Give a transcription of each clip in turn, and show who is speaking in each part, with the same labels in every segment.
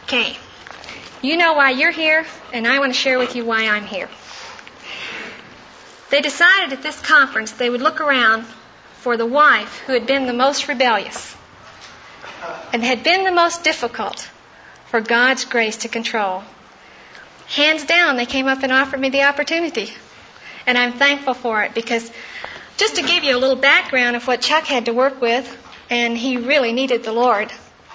Speaker 1: Okay. You know why you're here, and I want to share with you why I'm here. They decided at this conference they would look around for the wife who had been the most rebellious and had been the most difficult for God's grace to control. Hands down, they came up and offered me the opportunity. And I'm thankful for it because just to give you a little background of what Chuck had to work with, and he really needed the Lord.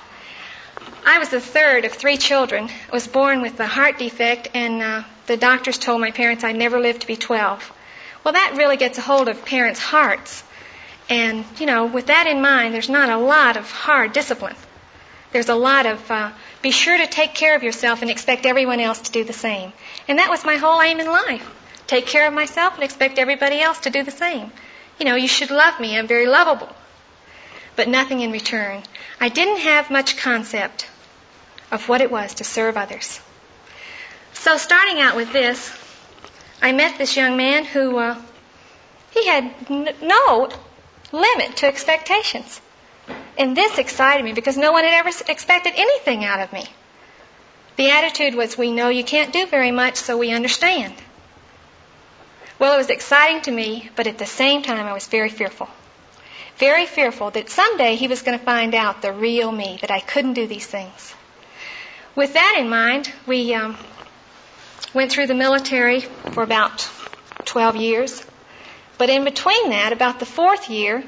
Speaker 1: I was the third of 3 children. I was born with a heart defect, and the doctors told my parents I'd never live to be 12. Well, that really gets a hold of parents' hearts. And, with that in mind, there's not a lot of hard discipline. There's a lot of be sure to take care of yourself and expect everyone else to do the same. And that was my whole aim in life. Take care of myself and expect everybody else to do the same. You should love me. I'm very lovable. But nothing in return. I didn't have much concept of what it was to serve others. So starting out with this, I met this young man who, he had no limit to expectations. And this excited me because no one had ever expected anything out of me. The attitude was, we know you can't do very much, so we understand. Well, it was exciting to me, but at the same time I was very fearful. Very fearful that someday he was going to find out the real me, that I couldn't do these things. With that in mind, we went through the military for about 12 years. But in between that, about the 4th year,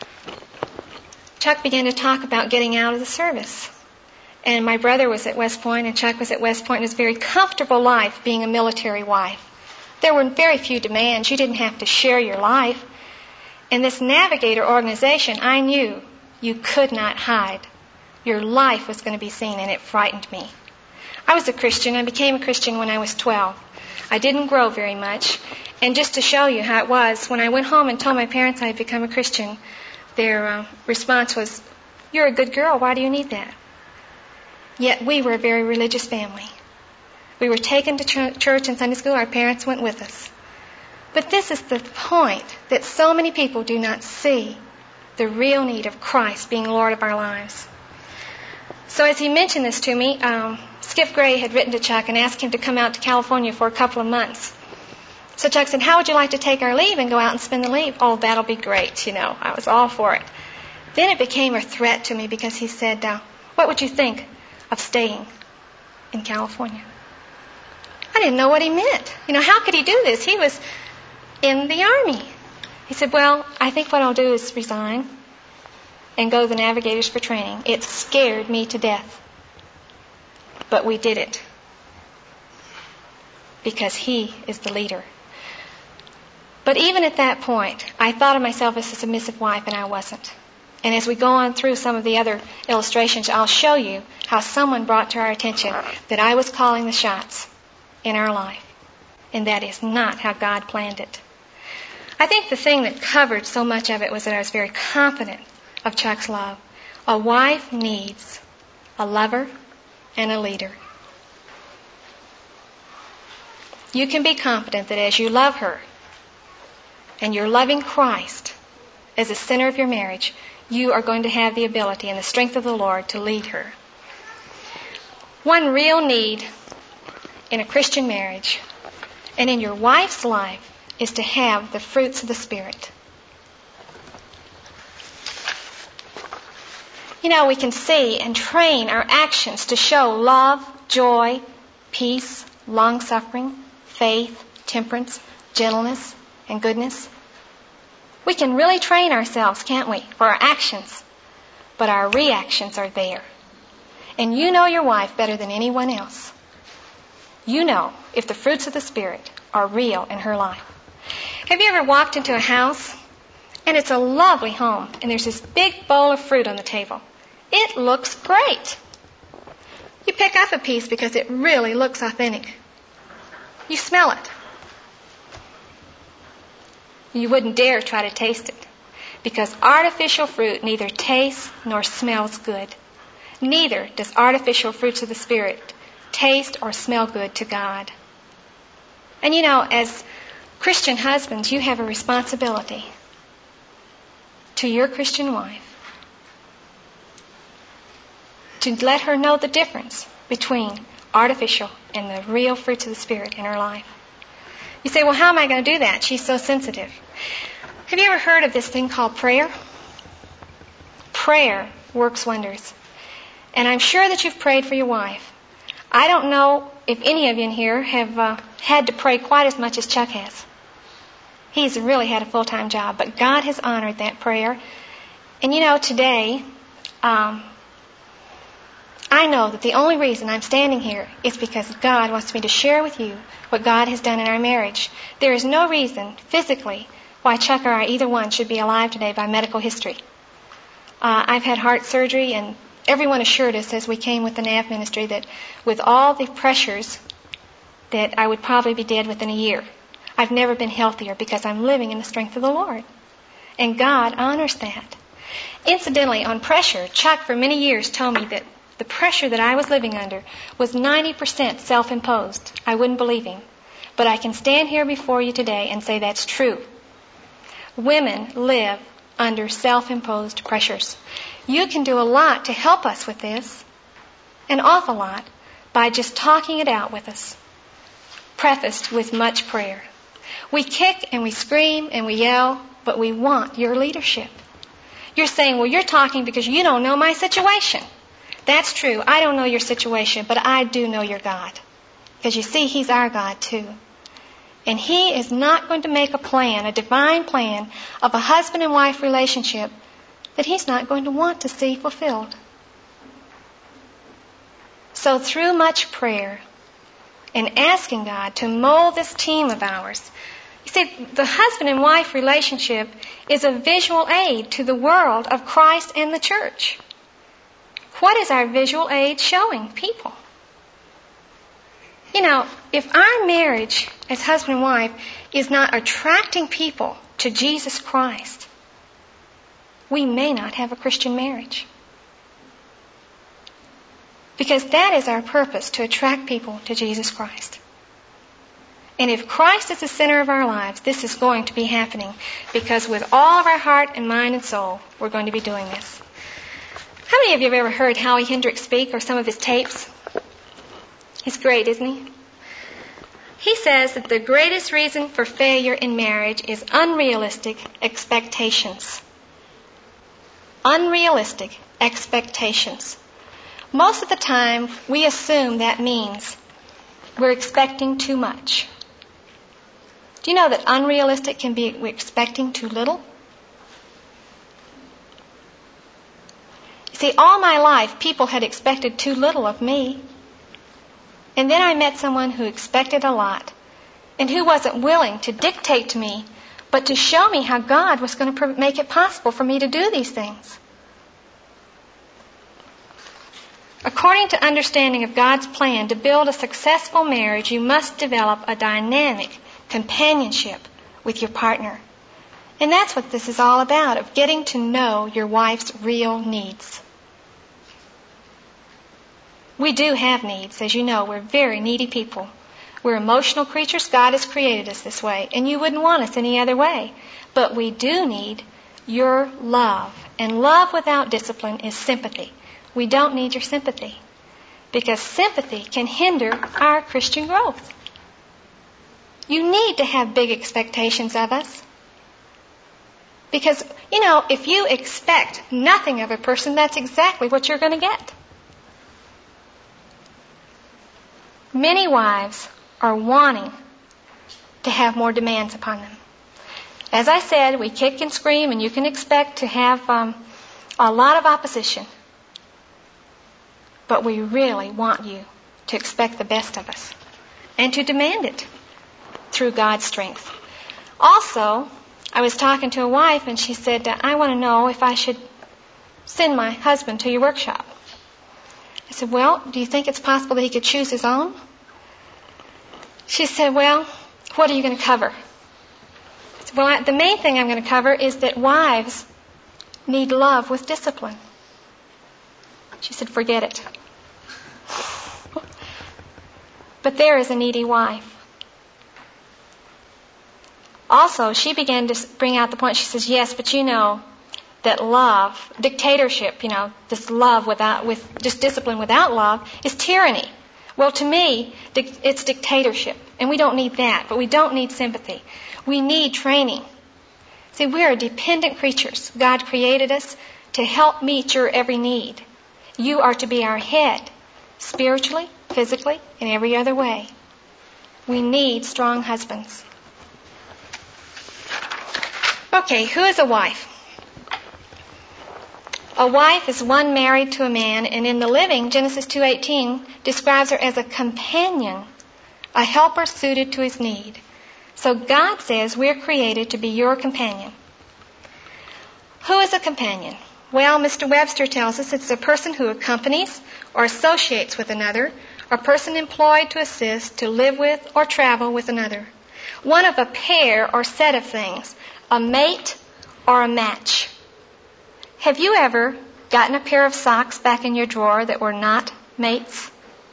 Speaker 1: Chuck began to talk about getting out of the service. And my brother was at West Point, and Chuck was at West Point. It was a very comfortable life being a military wife. There were very few demands. You didn't have to share your life. In this Navigator organization, I knew you could not hide. Your life was going to be seen, and it frightened me. I was a Christian. I became a Christian when I was 12. I didn't grow very much. And just to show you how it was, when I went home and told my parents I had become a Christian, their response was, "You're a good girl. Why do you need that?" Yet we were a very religious family. We were taken to church and Sunday school. Our parents went with us. But this is the point that so many people do not see, the real need of Christ being Lord of our lives. So as he mentioned this to me, Skip Gray had written to Chuck and asked him to come out to California for a couple of months. So Chuck said, "How would you like to take our leave and go out and spend the leave?" "Oh, that'll be great, I was all for it. Then it became a threat to me because he said, "What would you think of staying in California?" I didn't know what he meant. How could he do this? He was in the Army. He said, "Well, I think what I'll do is resign and go to the Navigators for training." It scared me to death. But we did it because he is the leader. But even at that point, I thought of myself as a submissive wife, and I wasn't. And as we go on through some of the other illustrations, I'll show you how someone brought to our attention that I was calling the shots in our life. And that is not how God planned it. I think the thing that covered so much of it was that I was very confident of Chuck's love. A wife needs a lover and a leader. You can be confident that as you love her and you're loving Christ as the center of your marriage, you are going to have the ability and the strength of the Lord to lead her. One real need in a Christian marriage and in your wife's life is to have the fruits of the Spirit. We can see and train our actions to show love, joy, peace, long-suffering, faith, temperance, gentleness, and goodness. We can really train ourselves, can't we, for our actions. But our reactions are there. And you know your wife better than anyone else. You know if the fruits of the Spirit are real in her life. Have you ever walked into a house and it's a lovely home and there's this big bowl of fruit on the table? It looks great. You pick up a piece because it really looks authentic. You smell it. You wouldn't dare try to taste it because artificial fruit neither tastes nor smells good. Neither does artificial fruits of the Spirit taste or smell good to God. And as Christian husbands, you have a responsibility to your Christian wife to let her know the difference between artificial and the real fruits of the Spirit in her life. You say, well, how am I going to do that? She's so sensitive. Have you ever heard of this thing called prayer? Prayer works wonders. And I'm sure that you've prayed for your wife. I don't know if any of you in here have had to pray quite as much as Chuck has. He's really had a full-time job, but God has honored that prayer. And you know, today, I know that the only reason I'm standing here is because God wants me to share with you what God has done in our marriage. There is no reason, physically, why Chuck or I, either one, should be alive today by medical history. I've had heart surgery, and everyone assured us as we came with the NAV ministry that with all the pressures that I would probably be dead within a year. I've never been healthier because I'm living in the strength of the Lord. And God honors that. Incidentally, on pressure, Chuck for many years told me that the pressure that I was living under was 90% self-imposed. I wouldn't believe him. But I can stand here before you today and say that's true. Women live under self-imposed pressures. You can do a lot to help us with this, an awful lot, by just talking it out with us, prefaced with much prayer. We kick and we scream and we yell, but we want your leadership. You're saying, well, you're talking because you don't know my situation. That's true. I don't know your situation, but I do know your God. Because you see, He's our God too. And He is not going to make a plan, a divine plan, of a husband and wife relationship that He's not going to want to see fulfilled. So through much prayer and asking God to mold this team of ours, you see, the husband and wife relationship is a visual aid to the world of Christ and the church. What is our visual aid showing people? You know, if our marriage as husband and wife is not attracting people to Jesus Christ, we may not have a Christian marriage. Because that is our purpose, to attract people to Jesus Christ. And if Christ is the center of our lives, this is going to be happening. Because with all of our heart and mind and soul, we're going to be doing this. How many of you have ever heard Howie Hendricks speak or some of his tapes? He's great, isn't he? He says that the greatest reason for failure in marriage is unrealistic expectations. Unrealistic expectations. Most of the time, we assume that means we're expecting too much. Do you know that unrealistic can be we're expecting too little? You see, all my life, people had expected too little of me. And then I met someone who expected a lot and who wasn't willing to dictate to me, but to show me how God was going to make it possible for me to do these things. According to understanding of God's plan to build a successful marriage, you must develop a dynamic companionship with your partner. And that's what this is all about, of getting to know your wife's real needs. We do have needs. As you know, we're very needy people. We're emotional creatures. God has created us this way, and you wouldn't want us any other way. But we do need your love. And love without discipline is sympathy. We don't need your sympathy, because sympathy can hinder our Christian growth. You need to have big expectations of us. Because, you know, if you expect nothing of a person, that's exactly what you're going to get. Many wives are wanting to have more demands upon them. As I said, we kick and scream, and you can expect to have a lot of opposition. But we really want you to expect the best of us and to demand it through God's strength. Also, I was talking to a wife, and she said, I want to know if I should send my husband to your workshop. I said, well, do you think it's possible that he could choose his own? She said, well, what are you going to cover? I said, well, the main thing I'm going to cover is that wives need love with discipline. She said, forget it. But there is a needy wife. Also, she began to bring out the point. She says, yes, but you know, that love, dictatorship, this love with just discipline without love is tyranny. Well, to me, it's dictatorship, and we don't need that, but we don't need sympathy. We need training. See, we are dependent creatures. God created us to help meet your every need. You are to be our head, spiritually, physically, and every other way. We need strong husbands. Okay, who is a wife? A wife is one married to a man, and in the Living, Genesis 2:18 describes her as a companion, a helper suited to his need. So God says we're created to be your companion. Who is a companion? Well, Mr. Webster tells us it's a person who accompanies or associates with another, or a person employed to assist, to live with, or travel with another. One of a pair or set of things, a mate or a match. Have you ever gotten a pair of socks back in your drawer that were not mates?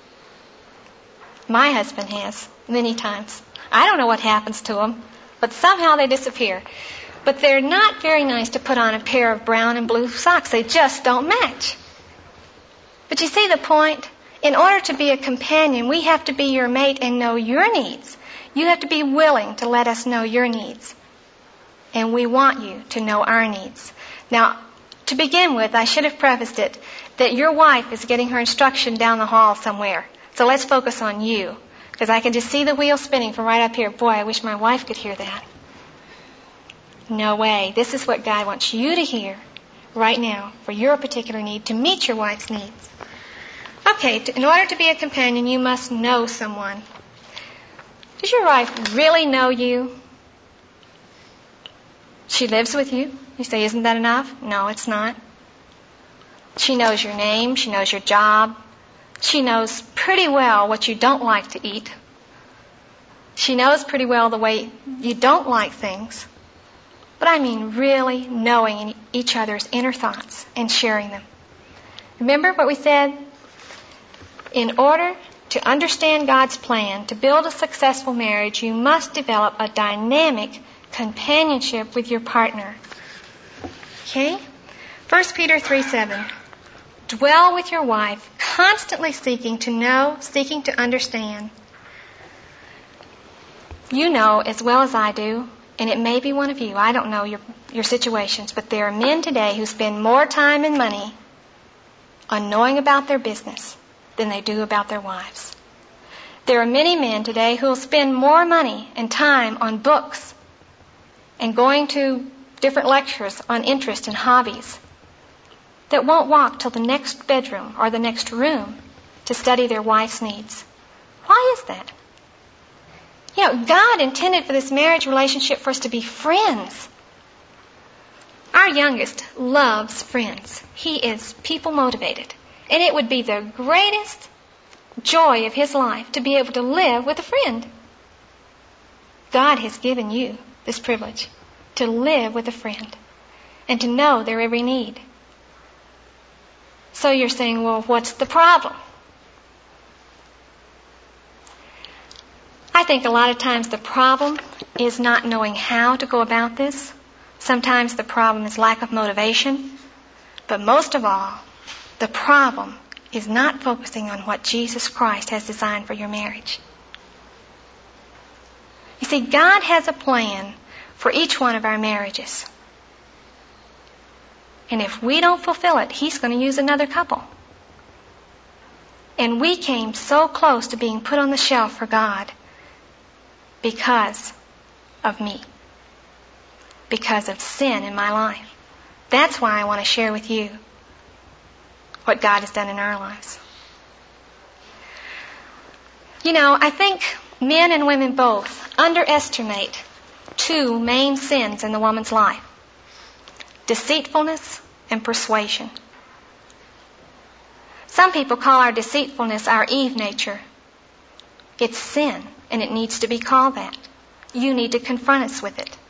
Speaker 1: My husband has, many times. I don't know what happens to them, but somehow they disappear. But they're not very nice to put on a pair of brown and blue socks. They just don't match. But you see the point? In order to be a companion, we have to be your mate and know your needs. You have to be willing to let us know your needs. And we want you to know our needs. Now, to begin with, I should have prefaced it that your wife is getting her instruction down the hall somewhere. So let's focus on you. Because I can just see the wheel spinning from right up here. Boy, I wish my wife could hear that. No way. This is what God wants you to hear right now for your particular need, to meet your wife's needs. Okay, in order to be a companion, you must know someone. Does your wife really know you? She lives with you. You say, isn't that enough? No, it's not. She knows your name. She knows your job. She knows pretty well what you don't like to eat. She knows pretty well the way you don't like things. But I mean really knowing each other's inner thoughts and sharing them. Remember what we said? In order to understand God's plan to build a successful marriage, you must develop a dynamic companionship with your partner. Okay? 1 Peter 3:7. Dwell with your wife, constantly seeking to know, seeking to understand. You know as well as I do, and it may be one of you, I don't know your situations, but there are men today who spend more time and money on knowing about their business than they do about their wives. There are many men today who will spend more money and time on books and going to different lectures on interest and hobbies that won't walk till the next bedroom or the next room to study their wife's needs. Why is that? God intended for this marriage relationship for us to be friends. Our youngest loves friends. He is people motivated. And it would be the greatest joy of his life to be able to live with a friend. God has given you this privilege to live with a friend and to know their every need. So you're saying, well, what's the problem? I think a lot of times the problem is not knowing how to go about this. Sometimes the problem is lack of motivation. But most of all, the problem is not focusing on what Jesus Christ has designed for your marriage. You see, God has a plan for each one of our marriages. And if we don't fulfill it, He's going to use another couple. And we came so close to being put on the shelf for God because of me. Because of sin in my life. That's why I want to share with you what God has done in our lives. I think men and women both underestimate two main sins in the woman's life: deceitfulness and persuasion. Some people call our deceitfulness our Eve nature. It's sin, and it needs to be called that. You need to confront us with it.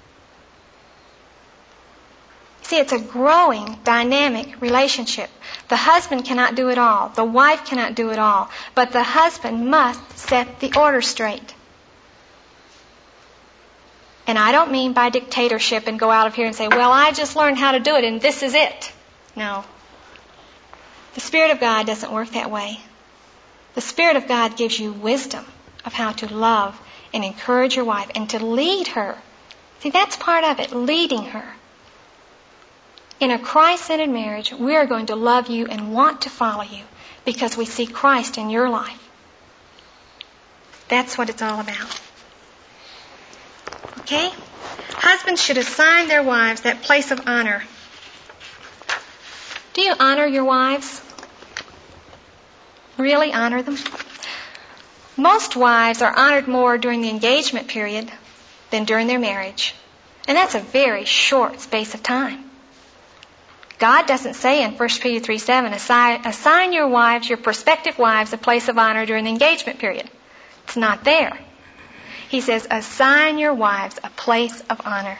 Speaker 1: See, it's a growing, dynamic relationship. The husband cannot do it all. The wife cannot do it all. But the husband must set the order straight. And I don't mean by dictatorship and go out of here and say, well, I just learned how to do it and this is it. No. The Spirit of God doesn't work that way. The Spirit of God gives you wisdom of how to love and encourage your wife and to lead her. See, that's part of it, leading her. In a Christ-centered marriage, we are going to love you and want to follow you because we see Christ in your life. That's what it's all about. Okay? Husbands should assign their wives that place of honor. Do you honor your wives? Really honor them? Most wives are honored more during the engagement period than during their marriage. And that's a very short space of time. God doesn't say in 1 Peter 3:7, assign your wives, your prospective wives, a place of honor during the engagement period. It's not there. He says, assign your wives a place of honor.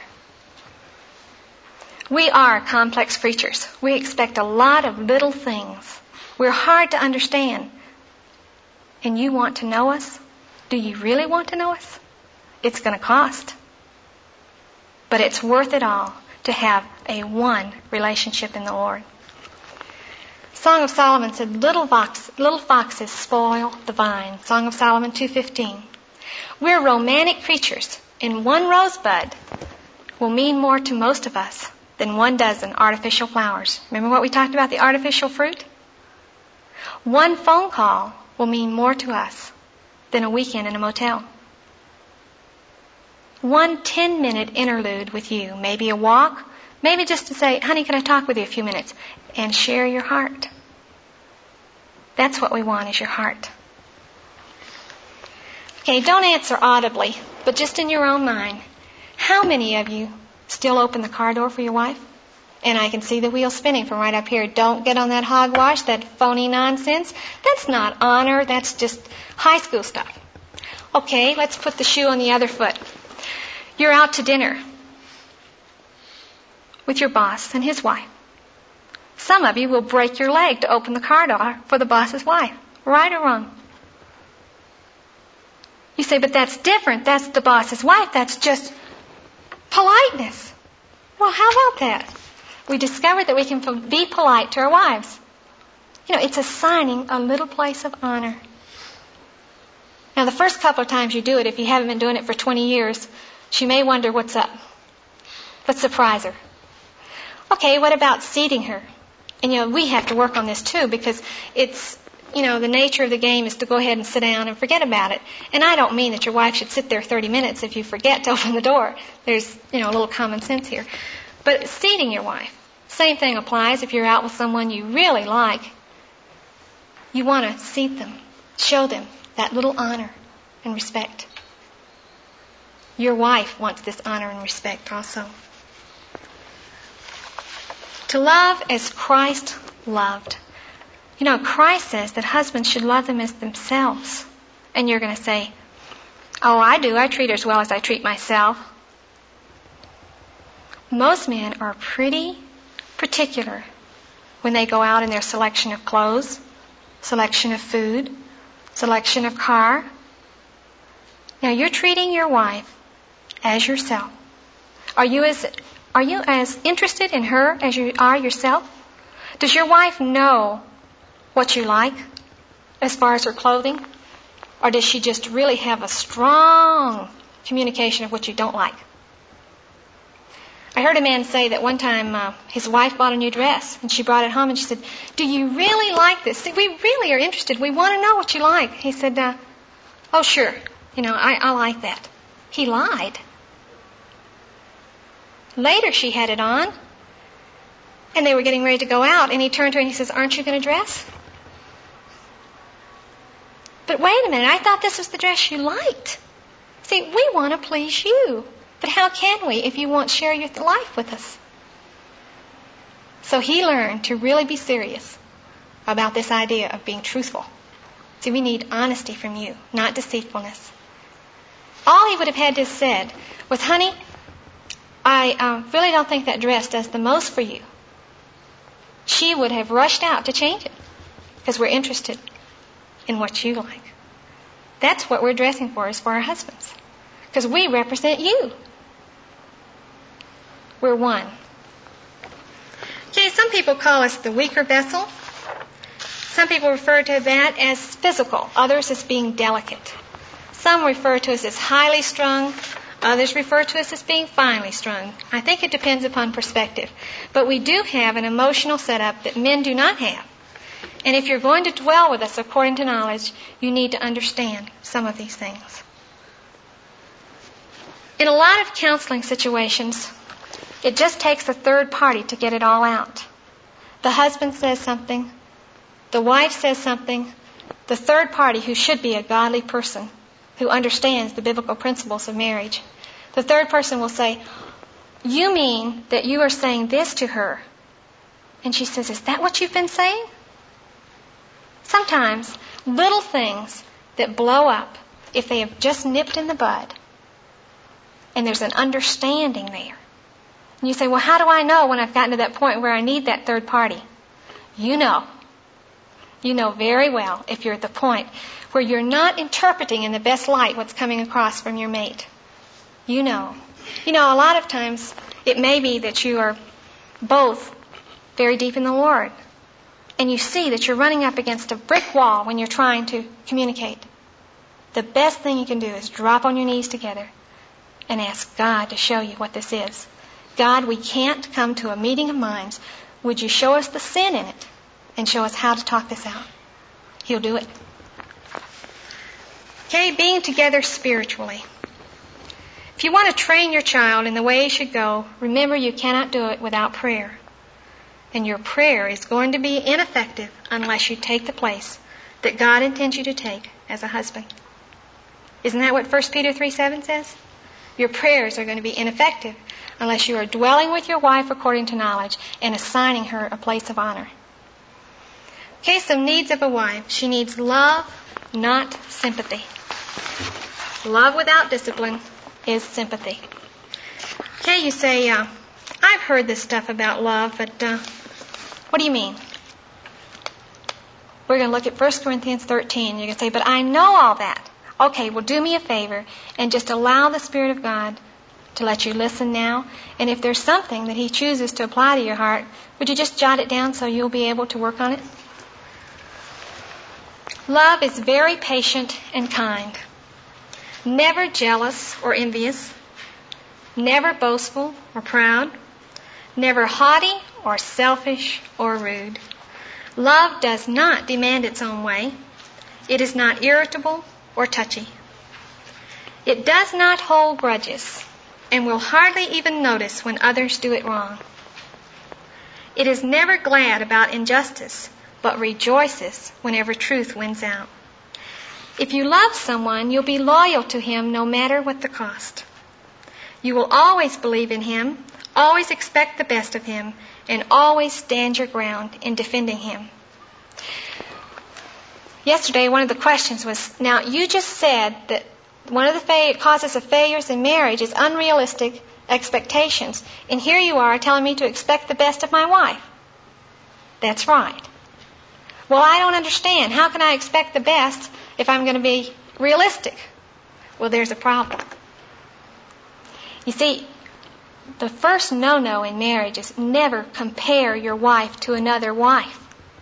Speaker 1: We are complex creatures. We expect a lot of little things. We're hard to understand. And you want to know us? Do you really want to know us? It's going to cost. But it's worth it all to have a one relationship in the Lord. Song of Solomon said, little foxes spoil the vine. Song of Solomon 2:15. We're romantic creatures, and one rosebud will mean more to most of us than 1 dozen artificial flowers. Remember what we talked about, the artificial fruit? One phone call will mean more to us than a weekend in a motel. One 10-minute interlude with you, maybe a walk, maybe just to say, honey, can I talk with you a few minutes? And share your heart. That's what we want, is your heart. Okay, don't answer audibly, but just in your own mind. How many of you still open the car door for your wife? And I can see the wheel spinning from right up here. Don't get on that hogwash, that phony nonsense. That's not honor. That's just high school stuff. Okay, let's put the shoe on the other foot. You're out to dinner with your boss and his wife. Some of you will break your leg to open the car door for the boss's wife. Right or wrong? You say, but that's different. That's the boss's wife. That's just politeness. Well, how about that? We discovered that we can be polite to our wives. You know, it's assigning a little place of honor. Now, the first couple of times you do it, if you haven't been doing it for 20 years, she may wonder what's up. Let's surprise her. Okay, what about seating her? And, we have to work on this, too, because it's, the nature of the game is to go ahead and sit down and forget about it. And I don't mean that your wife should sit there 30 minutes if you forget to open the door. There's, a little common sense here. But seating your wife, same thing applies if you're out with someone you really like. You want to seat them, show them that little honor and respect. Your wife wants this honor and respect also. To love as Christ loved. Christ says that husbands should love them as themselves. And you're going to say, oh, I do. I treat her as well as I treat myself. Most men are pretty particular when they go out in their selection of clothes, selection of food, selection of car. Now, you're treating your wife as yourself. Are you as interested in her as you are yourself? Does your wife know what you like as far as her clothing? Or does she just really have a strong communication of what you don't like? I heard a man say that one time his wife bought a new dress and she brought it home and she said, do you really like this? We really are interested. We want to know what you like. He said, oh, sure. I like that. He lied. Later she had it on and they were getting ready to go out and he turned to her and he says, aren't you going to dress? But wait a minute, I thought this was the dress you liked. See, we want to please you. But how can we if you won't share your life with us? So he learned to really be serious about this idea of being truthful. See, we need honesty from you, not deceitfulness. All he would have had to have said was, honey, I really don't think that dress does the most for you. She would have rushed out to change it because we're interested in what you like. That's what we're dressing for, is for our husbands. Because we represent you. We're one. Okay, some people call us the weaker vessel. Some people refer to that as physical, others as being delicate. Some refer to us as highly strung, others refer to us as being finely strung. I think it depends upon perspective. But we do have an emotional setup that men do not have. And if you're going to dwell with us according to knowledge, you need to understand some of these things. In a lot of counseling situations, it just takes a third party to get it all out. The husband says something, the wife says something, the third party, who should be a godly person, who understands the biblical principles of marriage, the third person will say, "You mean that you are saying this to her?" And she says, "Is that what you've been saying?" Sometimes little things that blow up, if they have just nipped in the bud, and there's an understanding there. And you say, "Well, how do I know when I've gotten to that point where I need that third party?" You know. You know very well if you're at the point where you're not interpreting in the best light what's coming across from your mate. You know. You know, a lot of times it may be that you are both very deep in the Lord, and you see that you're running up against a brick wall when you're trying to communicate. The best thing you can do is drop on your knees together and ask God to show you what this is. God, we can't come to a meeting of minds. Would you show us the sin in it and show us how to talk this out? He'll do it. Okay, being together spiritually. If you want to train your child in the way he should go, remember you cannot do it without prayer. And your prayer is going to be ineffective unless you take the place that God intends you to take as a husband. Isn't that what 1 Peter 3:7 says? Your prayers are going to be ineffective unless you are dwelling with your wife according to knowledge and assigning her a place of honor. Okay, some needs of a wife. She needs love, not sympathy. Love without discipline is sympathy. Okay, you say, I've heard this stuff about love, but what do you mean? We're going to look at 1 Corinthians 13. You're going to say, but I know all that. Okay, well, do me a favor and just allow the Spirit of God to let you listen now. And if there's something that He chooses to apply to your heart, would you just jot it down so you'll be able to work on it? Love is very patient and kind. Never jealous or envious. Never boastful or proud. Never haughty or selfish or rude. Love does not demand its own way. It is not irritable or touchy. It does not hold grudges and will hardly even notice when others do it wrong. It is never glad about injustice, but rejoices whenever truth wins out. If you love someone, you'll be loyal to him no matter what the cost. You will always believe in him, always expect the best of him, and always stand your ground in defending him. Yesterday, one of the questions was, now, you just said that one of the causes of failures in marriage is unrealistic expectations. And here you are telling me to expect the best of my wife. That's right. Well, I don't understand. How can I expect the best if I'm going to be realistic? Well, there's a problem. You see, the first no-no in marriage is never compare your wife to another wife.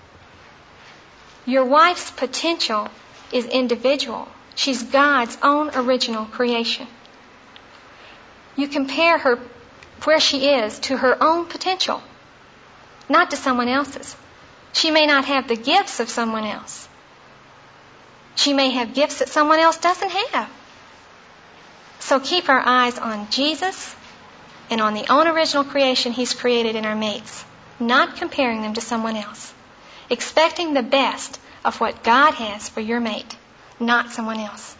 Speaker 1: Your wife's potential is individual. She's God's own original creation. You compare her where she is to her own potential, not to someone else's. She may not have the gifts of someone else. She may have gifts that someone else doesn't have. So keep our eyes on Jesus and on the own original creation He's created in our mates, not comparing them to someone else. Expecting the best of what God has for your mate, not someone else.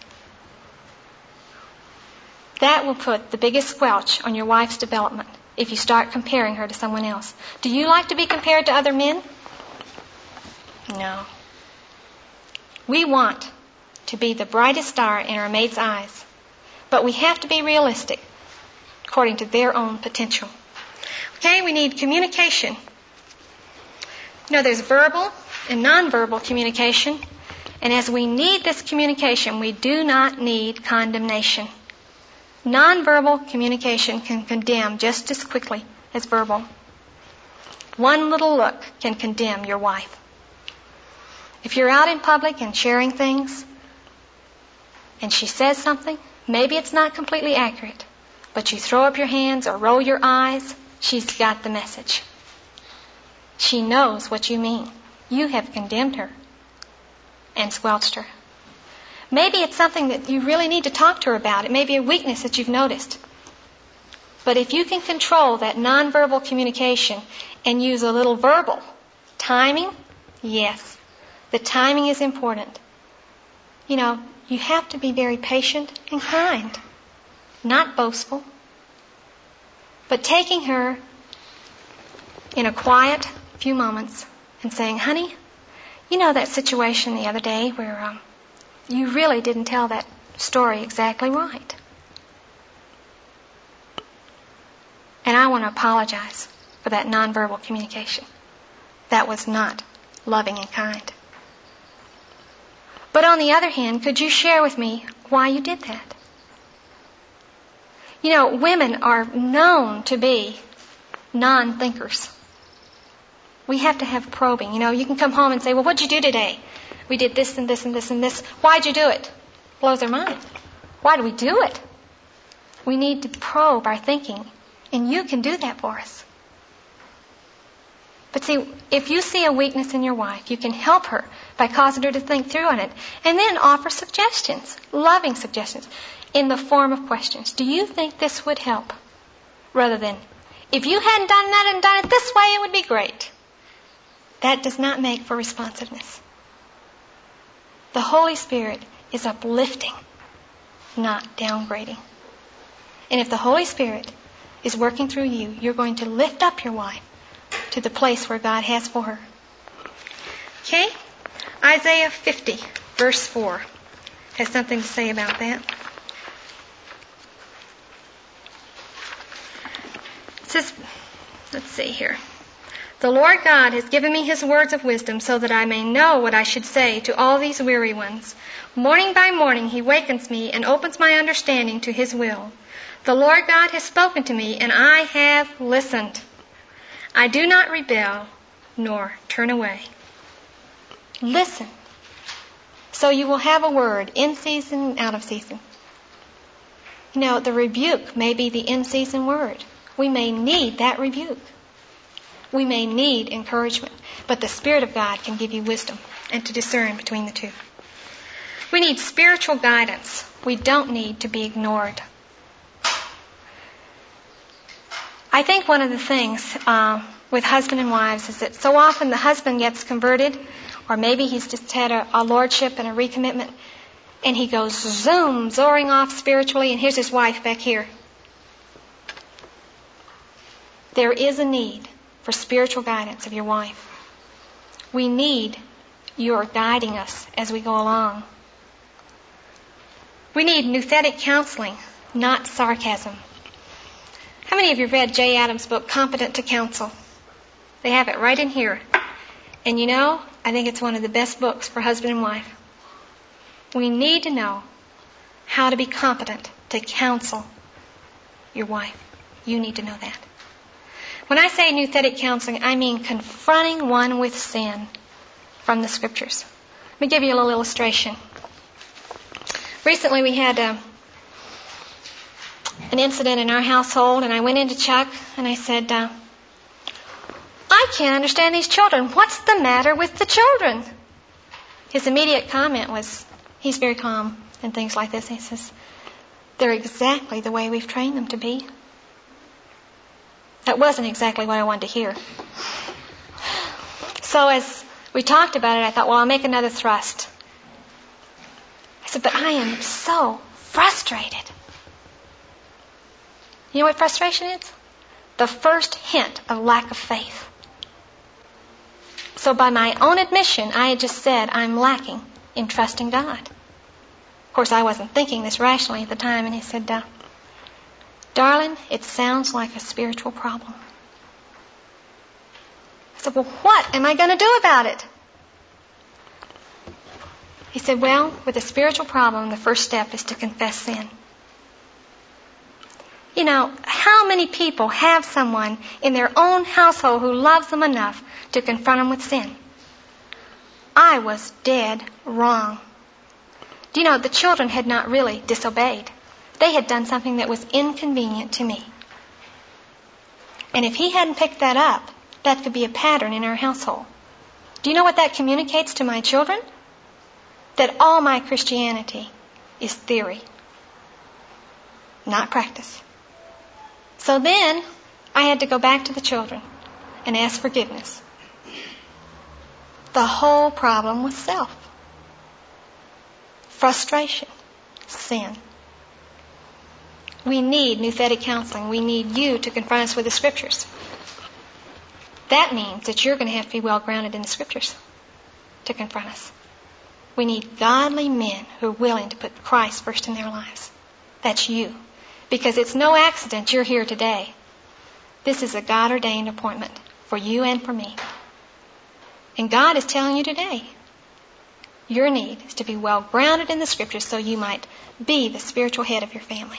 Speaker 1: That will put the biggest squelch on your wife's development if you start comparing her to someone else. Do you like to be compared to other men? No. We want to be the brightest star in our mate's eyes, but we have to be realistic according to their own potential. Okay, we need communication. You know, there's verbal and nonverbal communication, and as we need this communication, we do not need condemnation. Nonverbal communication can condemn just as quickly as verbal. One little look can condemn your wife. If you're out in public and sharing things, and she says something, maybe it's not completely accurate, but you throw up your hands or roll your eyes, she's got the message. She knows what you mean. You have condemned her and squelched her. Maybe it's something that you really need to talk to her about. It may be a weakness that you've noticed. But if you can control that nonverbal communication and use a little verbal timing, yes, the timing is important. You know, you have to be very patient and kind, not boastful. But taking her in a quiet few moments and saying, honey, you know that situation the other day where you really didn't tell that story exactly right. And I want to apologize for that nonverbal communication. That was not loving and kind. But on the other hand, could you share with me why you did that? You know, women are known to be non-thinkers. We have to have probing. You know, you can come home and say, well, what'd you do today? We did this and this and this and this. Why'd you do it? Blows their mind. Why do we do it? We need to probe our thinking. And you can do that for us. But see, if you see a weakness in your wife, you can help her by causing her to think through on it. And then offer suggestions, loving suggestions, in the form of questions. Do you think this would help? Rather than, if you hadn't done that and done it this way, it would be great. That does not make for responsiveness. The Holy Spirit is uplifting, not downgrading. And if the Holy Spirit is working through you, you're going to lift up your wife to the place where God has for her. Okay? Isaiah 50, verse 4, has something to say about that. It says, let's see here. The Lord God has given me His words of wisdom so that I may know what I should say to all these weary ones. Morning by morning He wakens me and opens my understanding to His will. The Lord God has spoken to me, and I have listened. I do not rebel, nor turn away. Listen, so you will have a word in season, out of season. You know, the rebuke may be the in-season word. We may need that rebuke. We may need encouragement, but the Spirit of God can give you wisdom and to discern between the two. We need spiritual guidance. We don't need to be ignored. I think one of the things with husband and wives is that so often the husband gets converted, or maybe he's just had a lordship and a recommitment, and he goes zoom, soaring off spiritually, and here's his wife back here. There is a need for spiritual guidance of your wife. We need your guiding us as we go along. We need nouthetic counseling, not sarcasm. How many of you read Jay Adams' book, Competent to Counsel? They have it right in here. And you know, I think it's one of the best books for husband and wife. We need to know how to be competent to counsel your wife. You need to know that. When I say nouthetic counseling, I mean confronting one with sin from the Scriptures. Let me give you a little illustration. Recently we had an incident in our household, and I went into Chuck and I said, I can't understand these children. What's the matter with the children? His immediate comment was, he's very calm and things like this. He says, they're exactly the way we've trained them to be. That wasn't exactly what I wanted to hear. So as we talked about it, I thought, well, I'll make another thrust. I said, but I am so frustrated. You know what frustration is? The first hint of lack of faith. So by my own admission, I had just said I'm lacking in trusting God. Of course, I wasn't thinking this rationally at the time, and he said, darling, it sounds like a spiritual problem. I said, well, what am I going to do about it? He said, well, with a spiritual problem, the first step is to confess sin. You know, how many people have someone in their own household who loves them enough to confront them with sin? I was dead wrong. Do you know, the children had not really disobeyed. They had done something that was inconvenient to me. And if he hadn't picked that up, that could be a pattern in our household. Do you know what that communicates to my children? That all my Christianity is theory, not practice. So then I had to go back to the children and ask forgiveness. The whole problem was self. Frustration. Sin. We need nouthetic counseling. We need you to confront us with the Scriptures. That means that you're going to have to be well grounded in the Scriptures to confront us. We need godly men who are willing to put Christ first in their lives. That's you. Because it's no accident you're here today. This is a God-ordained appointment for you and for me. And God is telling you today, your need is to be well grounded in the Scriptures so you might be the spiritual head of your family.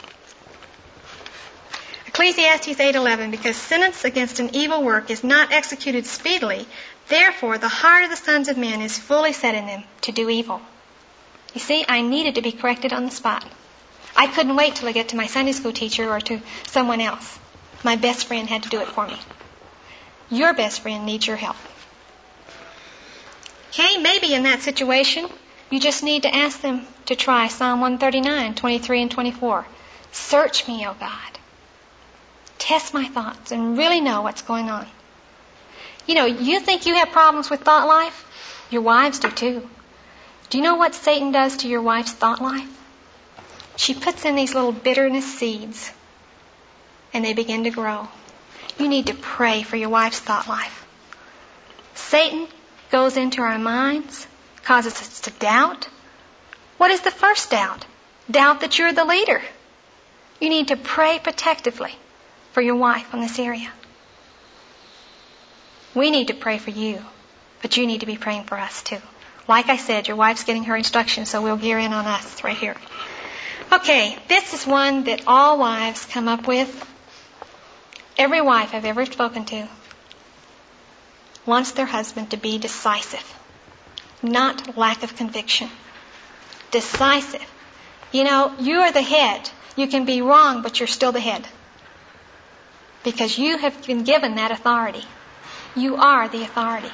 Speaker 1: Ecclesiastes 8:11, because sentence against an evil work is not executed speedily, therefore the heart of the sons of men is fully set in them to do evil. You see, I needed to be corrected on the spot. I couldn't wait till I get to my Sunday school teacher or to someone else. My best friend had to do it for me. Your best friend needs your help. Okay, maybe in that situation, you just need to ask them to try Psalm 139, 23 and 24. Search me, O God. Test my thoughts and really know what's going on. You know, you think you have problems with thought life? Your wives do too. Do you know what Satan does to your wife's thought life? She puts in these little bitterness seeds, and they begin to grow. You need to pray for your wife's thought life. Satan goes into our minds, causes us to doubt. What is the first doubt? Doubt that you're the leader. You need to pray protectively for your wife in this area. We need to pray for you, but you need to be praying for us too. Like I said, your wife's getting her instructions, so we'll gear in on us right here. Okay, this is one that all wives come up with. Every wife I've ever spoken to wants their husband to be decisive, not lack of conviction. Decisive. You know, you are the head. You can be wrong, but you're still the head. Because you have been given that authority. You are the authority.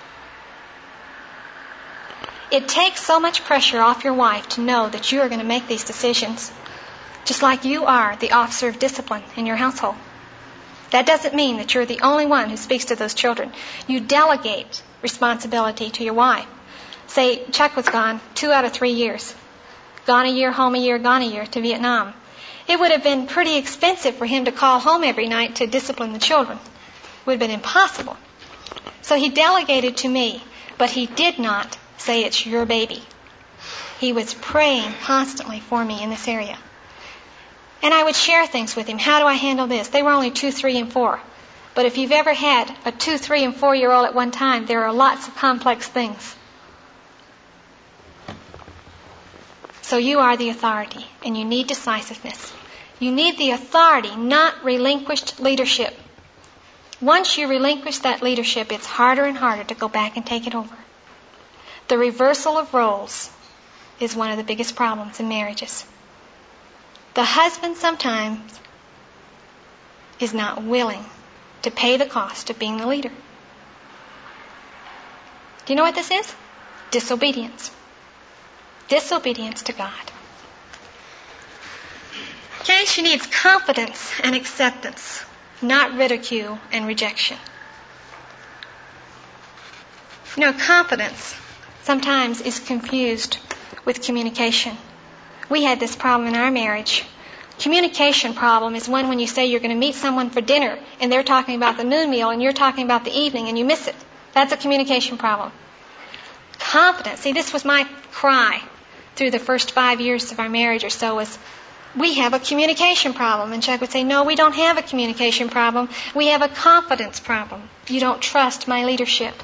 Speaker 1: It takes so much pressure off your wife to know that you are going to make these decisions, just like you are the officer of discipline in your household. That doesn't mean that you're the only one who speaks to those children. You delegate responsibility to your wife. Say, Chuck was gone 2 out of 3 years. Gone a year, home a year, gone a year to Vietnam. It would have been pretty expensive for him to call home every night to discipline the children. It would have been impossible. So he delegated to me, but he did not say it's your baby. He was praying constantly for me in this area. And I would share things with him. How do I handle this? They were only 2, 3, and 4. But if you've ever had a 2, 3, and 4-year-old at one time, there are lots of complex things. So you are the authority, and you need decisiveness. You need the authority, not relinquished leadership. Once you relinquish that leadership, it's harder and harder to go back and take it over. The reversal of roles is one of the biggest problems in marriages. The husband sometimes is not willing to pay the cost of being the leader. Do you know what this is? Disobedience. Disobedience to God. Okay, she needs confidence and acceptance, not ridicule and rejection. You know, confidence sometimes is confused with communication. We had this problem in our marriage. Communication problem is when you say you're going to meet someone for dinner and they're talking about the noon meal and you're talking about the evening and you miss it. That's a communication problem. Confidence. See, this was my cry through the first 5 years of our marriage or so was, we have a communication problem. And Chuck would say, no, we don't have a communication problem. We have a confidence problem. You don't trust my leadership.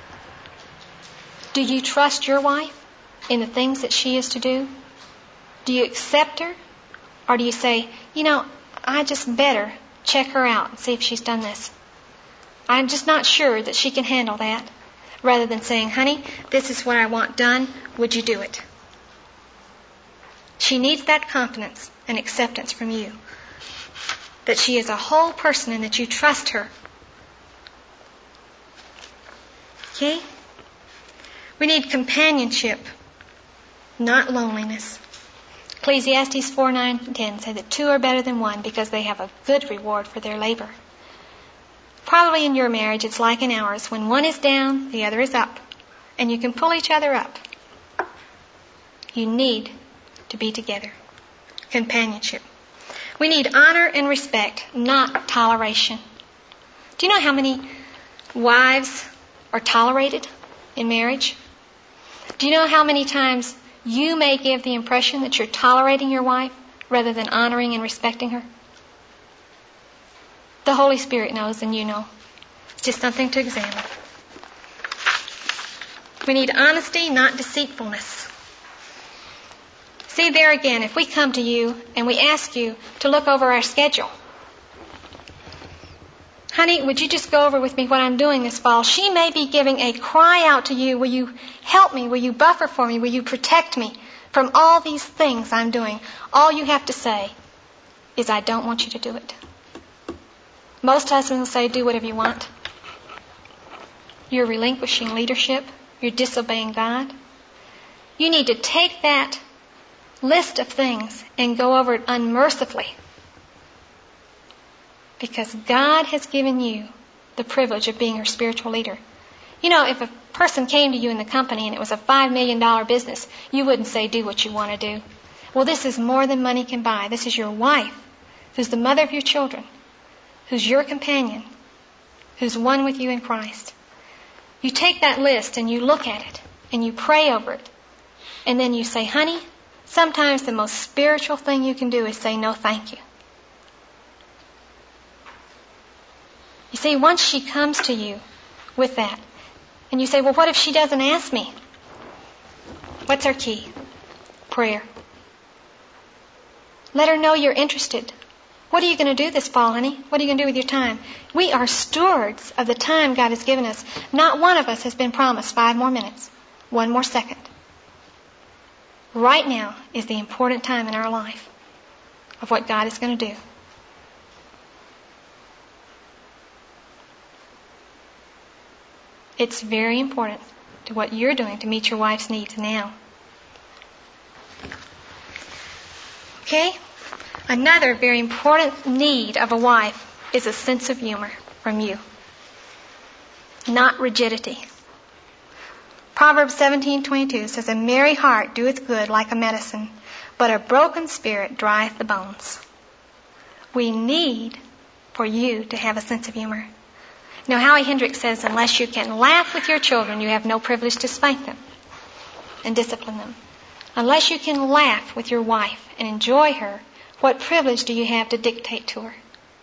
Speaker 1: Do you trust your wife in the things that she is to do? Do you accept her? Or do you say, you know, I just better check her out and see if she's done this. I'm just not sure that she can handle that. Rather than saying, honey, this is what I want done. Would you do it? She needs that confidence and acceptance from you. That she is a whole person and that you trust her. Okay? We need companionship, not loneliness. Ecclesiastes 4:9-10 say that 2 are better than 1 because they have a good reward for their labor. Probably in your marriage it's like in ours. When one is down, the other is up. And you can pull each other up. You need to be together. Companionship. We need honor and respect, not toleration. Do you know how many wives are tolerated in marriage? Do you know how many times you may give the impression that you're tolerating your wife rather than honoring and respecting her? The Holy Spirit knows and you know. It's just something to examine. We need honesty, not deceitfulness. See, there again, if we come to you and we ask you to look over our schedule. Honey, would you just go over with me what I'm doing this fall? She may be giving a cry out to you. Will you help me? Will you buffer for me? Will you protect me from all these things I'm doing? All you have to say is, I don't want you to do it. Most husbands will say, do whatever you want. You're relinquishing leadership. You're disobeying God. You need to take that list of things and go over it unmercifully. Because God has given you the privilege of being her spiritual leader. You know, if a person came to you in the company and it was a $5 million business, you wouldn't say, do what you want to do. Well, this is more than money can buy. This is your wife, who's the mother of your children, who's your companion, who's one with you in Christ. You take that list and you look at it and you pray over it. And then you say, honey, sometimes the most spiritual thing you can do is say no thank you. You see, once she comes to you with that, and you say, well, what if she doesn't ask me? What's our key? Prayer. Let her know you're interested. What are you going to do this fall, honey? What are you going to do with your time? We are stewards of the time God has given us. Not one of us has been promised 5 more minutes, 1 more second. Right now is the important time in our life of what God is going to do. It's very important to what you're doing to meet your wife's needs now. Okay? Another very important need of a wife is a sense of humor from you, not rigidity. Proverbs 17:22 says, a merry heart doeth good like a medicine, but a broken spirit drieth the bones. We need for you to have a sense of humor. Now, Howie Hendricks says, unless you can laugh with your children, you have no privilege to spank them and discipline them. Unless you can laugh with your wife and enjoy her, what privilege do you have to dictate to her?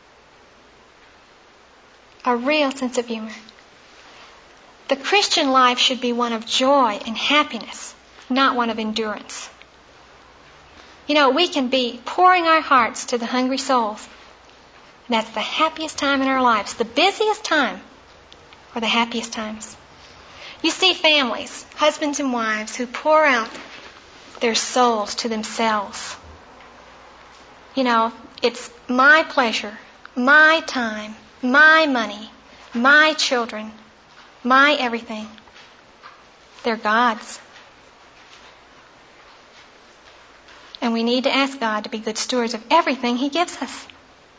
Speaker 1: A real sense of humor. The Christian life should be one of joy and happiness, not one of endurance. You know, we can be pouring our hearts to the hungry souls. And that's the happiest time in our lives. The busiest time are the happiest times. You see families, husbands and wives, who pour out their souls to themselves. You know, it's my pleasure, my time, my money, my children, my everything. They're God's. And we need to ask God to be good stewards of everything He gives us.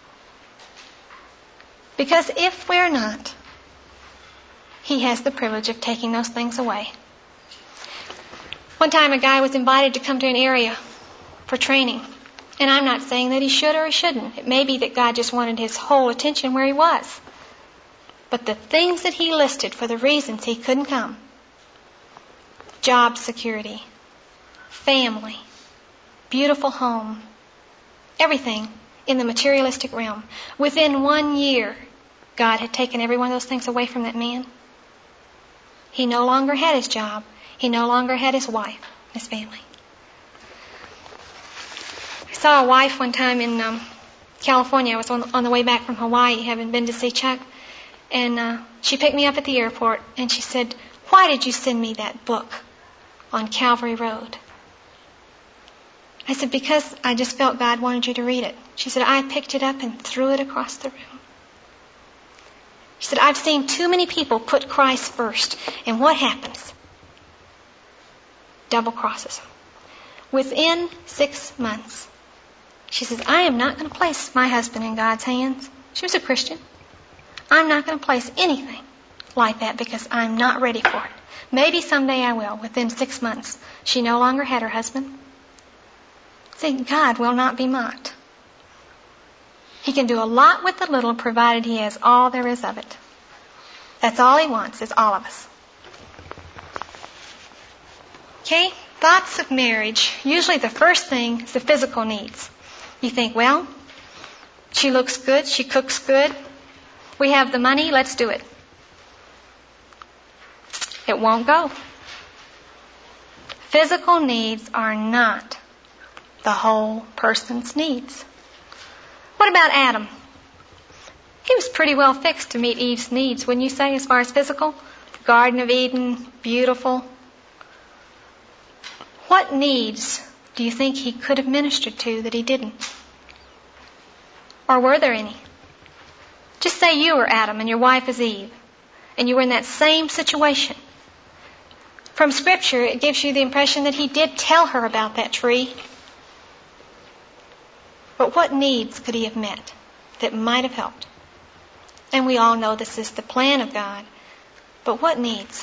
Speaker 1: Because if we're not, He has the privilege of taking those things away. One time a guy was invited to come to an area for training. And I'm not saying that he should or he shouldn't. It may be that God just wanted his whole attention where he was. But the things that he listed for the reasons he couldn't come: job security, family, beautiful home, everything in the materialistic realm. Within 1 year, God had taken every one of those things away from that man. He no longer had his job. He no longer had his wife, his family. I saw a wife one time in California. I was on the way back from Hawaii, having been to see Chuck. And she picked me up at the airport, and she said, "Why did you send me that book on Calvary Road?" I said, "Because I just felt God wanted you to read it." She said, "I picked it up and threw it across the room." She said, "I've seen too many people put Christ first, and what happens? Double crosses them." Within 6 months, she says, "I am not going to place my husband in God's hands." She was a Christian. "I'm not going to place anything like that because I'm not ready for it. Maybe someday I will." Within 6 months, she no longer had her husband. See, God will not be mocked. He can do a lot with the little, provided He has all there is of it. That's all He wants, is all of us. Okay? Thoughts of marriage. Usually the first thing is the physical needs. You think, well, she looks good, she cooks good, we have the money, let's do it. It won't go. Physical needs are not the whole person's needs. What about Adam? He was pretty well fixed to meet Eve's needs, wouldn't you say, as far as physical? Garden of Eden, beautiful. What needs do you think he could have ministered to that he didn't? Or were there any? Just say you were Adam and your wife is Eve, and you were in that same situation. From Scripture, it gives you the impression that he did tell her about that tree. But what needs could he have met that might have helped? And we all know this is the plan of God. But what needs?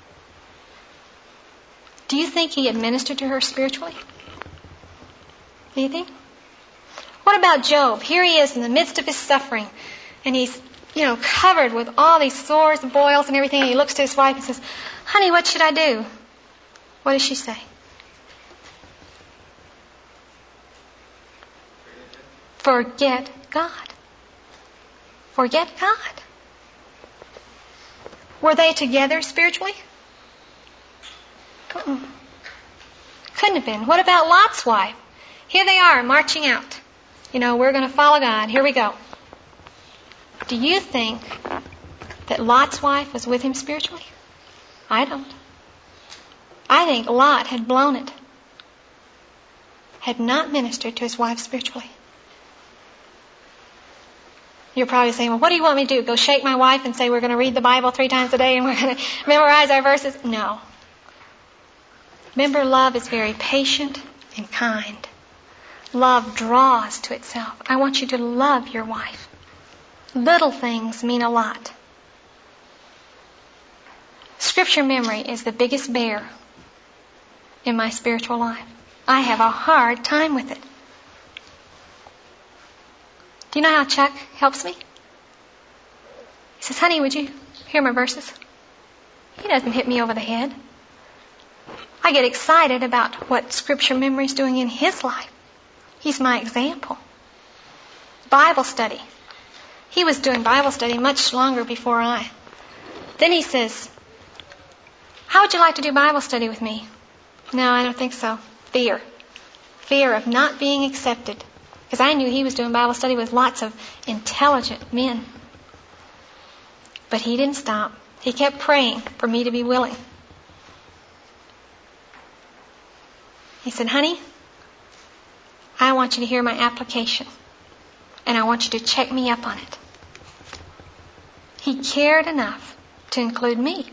Speaker 1: Do you think he administered to her spiritually? Do you think? What about Job? Here he is in the midst of his suffering, and he's, covered with all these sores and boils and everything, and he looks to his wife and says, "Honey, what should I do?" What does she say? Forget God. Forget God. Were they together spiritually? Couldn't have been. What about Lot's wife? Here they are marching out. We're going to follow God. Here we go. Do you think that Lot's wife was with him spiritually? I don't. I think Lot had blown it. Had not ministered to his wife spiritually. You're probably saying, "Well, what do you want me to do? Go shake my wife and say we're going to read the Bible 3 times a day and we're going to memorize our verses?" No. Remember, love is very patient and kind. Love draws to itself. I want you to love your wife. Little things mean a lot. Scripture memory is the biggest bear in my spiritual life. I have a hard time with it. Do you know how Chuck helps me? He says, "Honey, would you hear my verses?" He doesn't hit me over the head. I get excited about what Scripture memory is doing in his life. He's my example. Bible study. He was doing Bible study much longer before I. Then he says, "How would you like to do Bible study with me?" "No, I don't think so." Fear. Fear of not being accepted. Because I knew he was doing Bible study with lots of intelligent men. But he didn't stop. He kept praying for me to be willing. He said, "Honey, I want you to hear my application. And I want you to check me up on it." He cared enough to include me.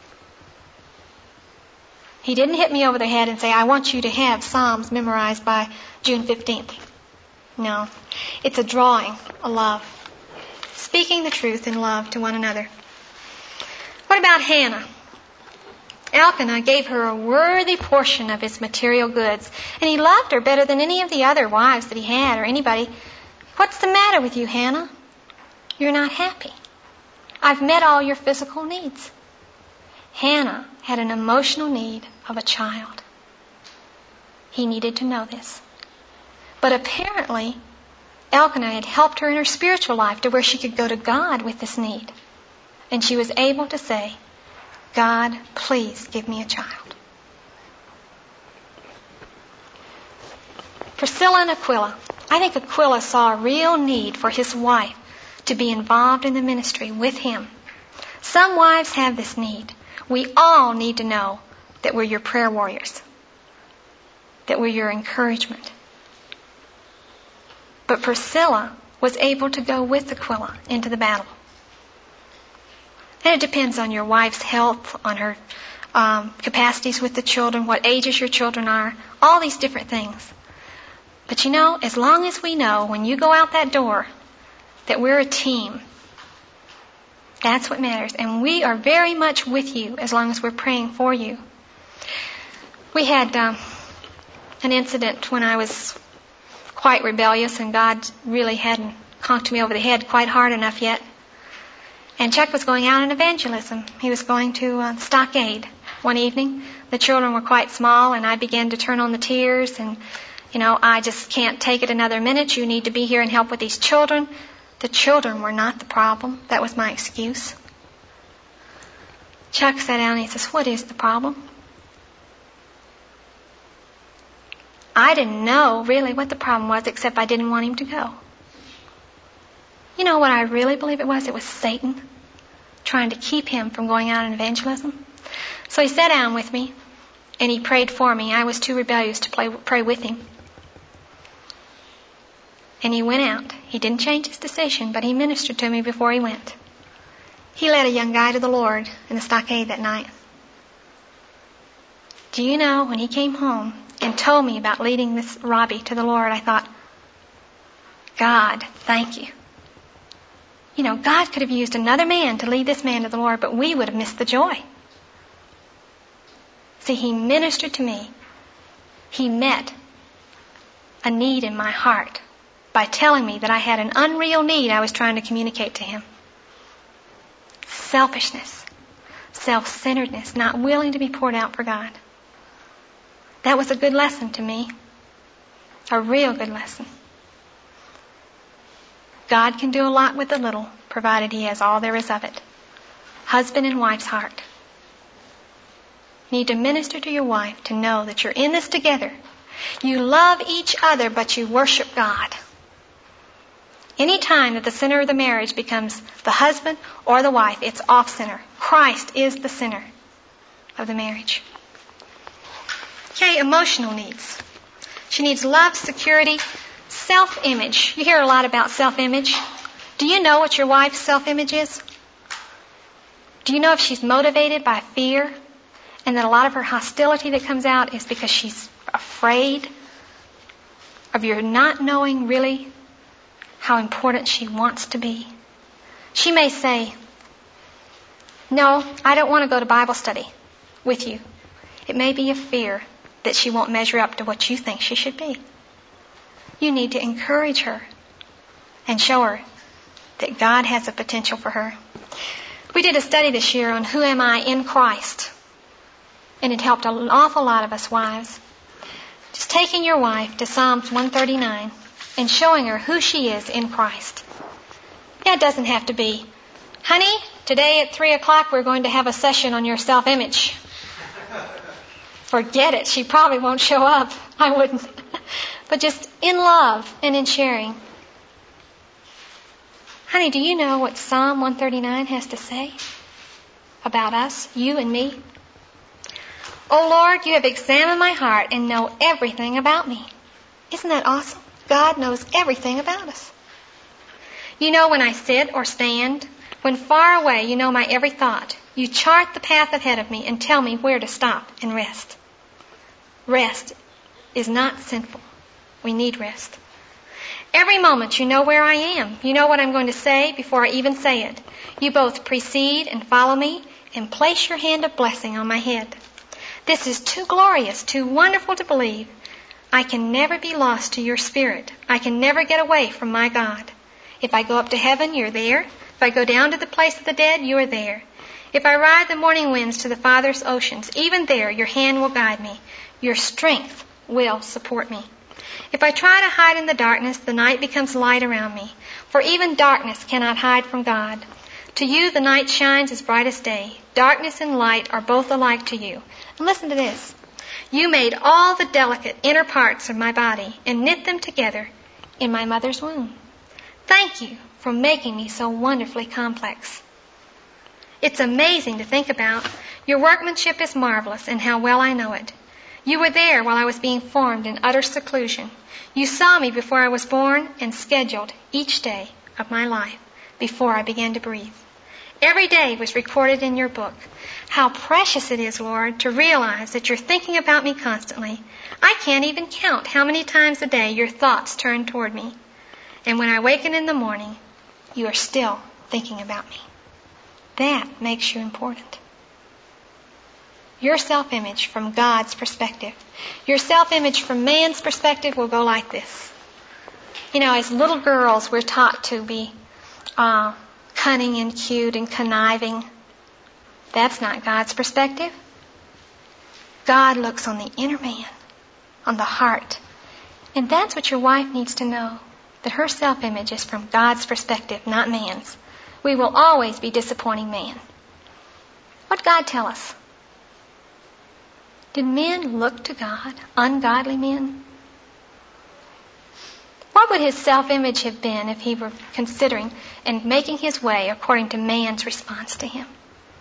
Speaker 1: He didn't hit me over the head and say, "I want you to have Psalms memorized by June 15th. No. It's a drawing, a love. Speaking the truth in love to one another. What about Hannah? Elkanah gave her a worthy portion of his material goods, and he loved her better than any of the other wives that he had or anybody. What's the matter with you, Hannah? You're not happy. I've met all your physical needs. Hannah had an emotional need of a child. He needed to know this. But apparently, Elkanah had helped her in her spiritual life to where she could go to God with this need. And she was able to say, "God, please give me a child." Priscilla and Aquila. I think Aquila saw a real need for his wife to be involved in the ministry with him. Some wives have this need. We all need to know that we're your prayer warriors, that we're your encouragement. But Priscilla was able to go with Aquila into the battle. And it depends on your wife's health, on her capacities with the children, what ages your children are, all these different things. But as long as we know when you go out that door that we're a team, that's what matters. And we are very much with you as long as we're praying for you. We had an incident when I was quite rebellious and God really hadn't conked me over the head quite hard enough yet. And Chuck was going out on evangelism. He was going to Stockade one evening. The children were quite small and I began to turn on the tears and I just can't take it another minute. You need to be here and help with these children. The children were not the problem. That was my excuse. Chuck sat down and he says, "What is the problem?" I didn't know really what the problem was, except I didn't want him to go. You know what I really believe it was? It was Satan trying to keep him from going out on evangelism. So he sat down with me and he prayed for me. I was too rebellious to pray with him. And he went out. He didn't change his decision, but he ministered to me before he went. He led a young guy to the Lord in the Stockade that night. Do you know, when he came home and told me about leading this Robbie to the Lord, I thought, God, thank you. God could have used another man to lead this man to the Lord, but we would have missed the joy. See, he ministered to me. He met a need in my heart by telling me that I had an unreal need I was trying to communicate to him. Selfishness, self-centeredness, not willing to be poured out for God. That was a good lesson to me. A real good lesson. God can do a lot with the little, provided He has all there is of it. Husband and wife's heart. You need to minister to your wife to know that you're in this together. You love each other, but you worship God. Any time that the center of the marriage becomes the husband or the wife, it's off center. Christ is the center of the marriage. Okay, emotional needs. She needs love, security, self-image. You hear a lot about self-image. Do you know what your wife's self-image is? Do you know if she's motivated by fear and that a lot of her hostility that comes out is because she's afraid of your not knowing really how important she wants to be? She may say, "No, I don't want to go to Bible study with you." It may be a fear that she won't measure up to what you think she should be. You need to encourage her and show her that God has a potential for her. We did a study this year on who am I in Christ, and it helped an awful lot of us wives. Just taking your wife to Psalms 139 and showing her who she is in Christ. Yeah, it doesn't have to be, "Honey, today at 3 o'clock we're going to have a session on your self-image." Forget it. She probably won't show up. I wouldn't. But just in love and in sharing. "Honey, do you know what Psalm 139 has to say about us, you and me? Oh Lord, you have examined my heart and know everything about me." Isn't that awesome? God knows everything about us. You know when I sit or stand. When far away, you know my every thought. You chart the path ahead of me and tell me where to stop and rest. Rest is not sinful. We need rest. Every moment you know where I am. You know what I'm going to say before I even say it. You both precede and follow me and place your hand of blessing on my head. This is too glorious, too wonderful to believe. I can never be lost to your spirit. I can never get away from my God. If I go up to heaven, you're there. If I go down to the place of the dead, you are there. If I ride the morning winds to the farthest oceans, even there your hand will guide me. Your strength will support me. If I try to hide in the darkness, the night becomes light around me. For even darkness cannot hide from God. To you the night shines as bright as day. Darkness and light are both alike to you. And listen to this. You made all the delicate inner parts of my body and knit them together in my mother's womb. Thank you for making me so wonderfully complex. It's amazing to think about. Your workmanship is marvelous, and how well I know it. You were there while I was being formed in utter seclusion. You saw me before I was born and scheduled each day of my life before I began to breathe. Every day was recorded in your book. How precious it is, Lord, to realize that you're thinking about me constantly. I can't even count how many times a day your thoughts turn toward me. And when I waken in the morning, you are still thinking about me. That makes you important. Your self-image from God's perspective. Your self-image from man's perspective will go like this. You know, as little girls, we're taught to be cunning and cute and conniving. That's not God's perspective. God looks on the inner man, on the heart. And that's what your wife needs to know, that her self-image is from God's perspective, not man's. We will always be disappointing man. What'd God tell us? Did men look to God, ungodly men? What would his self-image have been if he were considering and making his way according to man's response to him?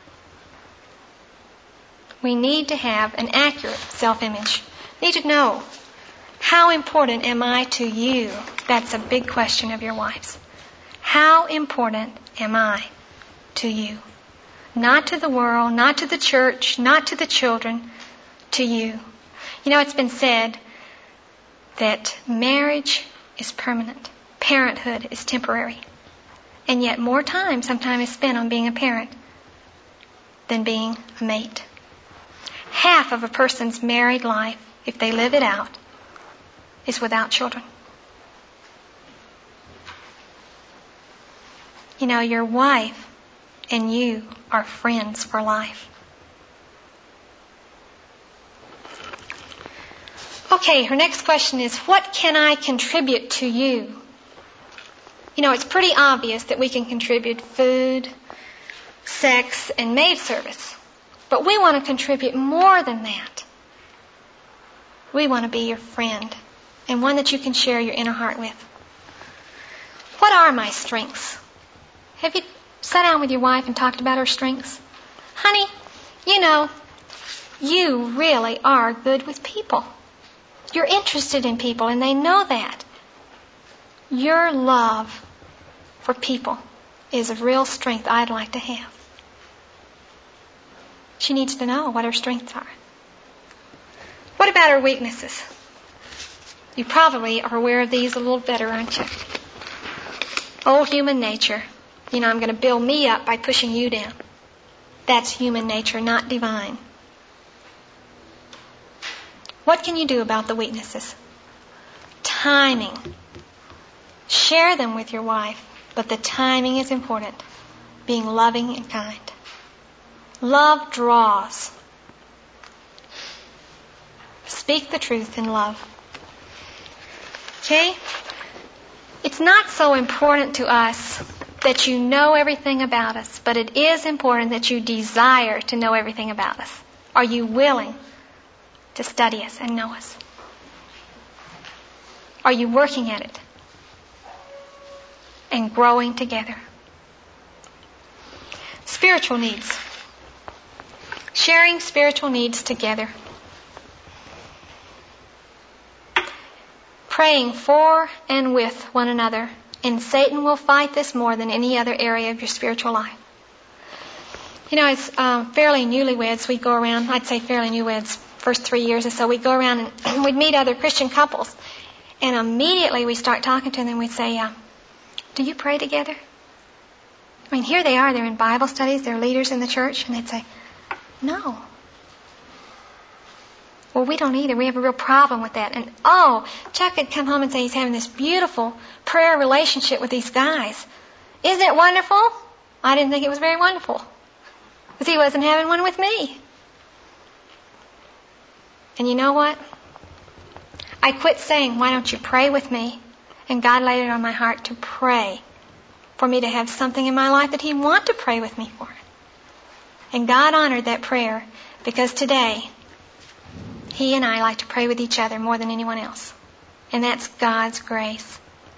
Speaker 1: We need to have an accurate self-image. We need to know, how important am I to you? That's a big question of your wives. How important am I to you? Not to the world, not to the church, not to the children, to you. You know, it's been said that marriage is permanent. Parenthood is temporary. And yet more time sometimes is spent on being a parent than being a mate. Half of a person's married life, if they live it out, is without children. You know, your wife and you are friends for life. Okay, her next question is, what can I contribute to you? You know, it's pretty obvious that we can contribute food, sex, and maid service. But we want to contribute more than that. We want to be your friend, and one that you can share your inner heart with. What are my strengths? Have you sat down with your wife and talked about her strengths? Honey, you know, you really are good with people. You're interested in people, and they know that. Your love for people is a real strength I'd like to have. She needs to know what her strengths are. What about her weaknesses? You probably are aware of these a little better, aren't you? Old human nature. You know, I'm going to build me up by pushing you down. That's human nature, not divine. What can you do about the weaknesses? Timing. Share them with your wife, but the timing is important. Being loving and kind. Love draws. Speak the truth in love. Okay? It's not so important to us that you know everything about us, but it is important that you desire to know everything about us. Are you willing to study us and know us? Are you working at it and growing together? Spiritual needs. Sharing spiritual needs together. Praying for and with one another. And Satan will fight this more than any other area of your spiritual life. You know, as fairly newlyweds, we go around, I'd say fairly newlyweds, first 3 years or so, we'd go around and we'd meet other Christian couples. And immediately we start talking to them, we'd say, do you pray together? I mean, here they are, they're in Bible studies, they're leaders in the church, and they'd say, no. Well, we don't either. We have a real problem with that. And, Chuck had come home and say he's having this beautiful prayer relationship with these guys. Isn't it wonderful? I didn't think it was very wonderful. Because he wasn't having one with me. And you know what? I quit saying, why don't you pray with me? And God laid it on my heart to pray for me to have something in my life that He'd want to pray with me for. And God honored that prayer because today He and I like to pray with each other more than anyone else. And that's God's grace.